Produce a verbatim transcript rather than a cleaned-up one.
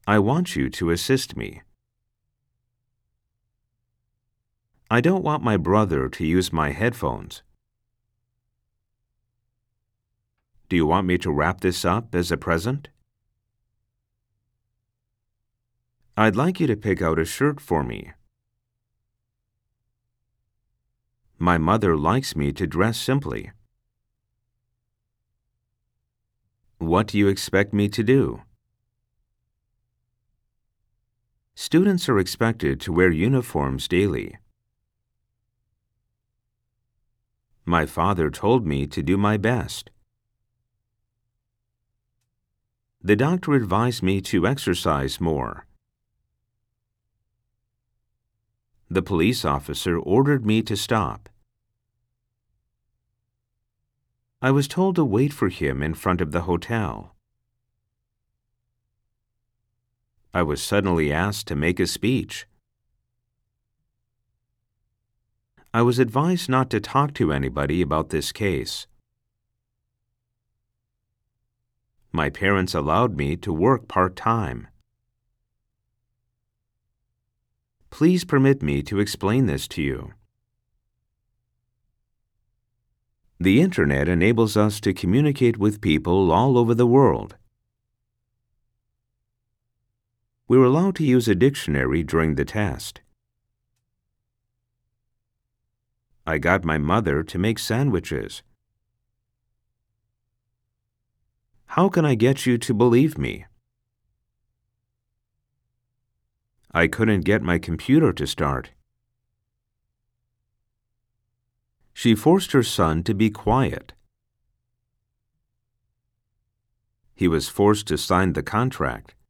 I want you to assist me. I don't want my brother to use my headphones. Do you want me to wrap this up as a present? I'd like you to pick out a shirt for me. My mother likes me to dress simply. What do you expect me to do? Students are expected to wear uniforms daily. My father told me to do my best. The doctor advised me to exercise more. The police officer ordered me to stop. I was told to wait for him in front of the hotel. I was suddenly asked to make a speech. I was advised not to talk to anybody about this case. My parents allowed me to work part-time. Please permit me to explain this to you. The Internet enables us to communicate with people all over the world. We're allowed to use a dictionary during the test. I got my mother to make sandwiches. How can I get you to believe me? I couldn't get my computer to start. She forced her son to be quiet. He was forced to sign the contract.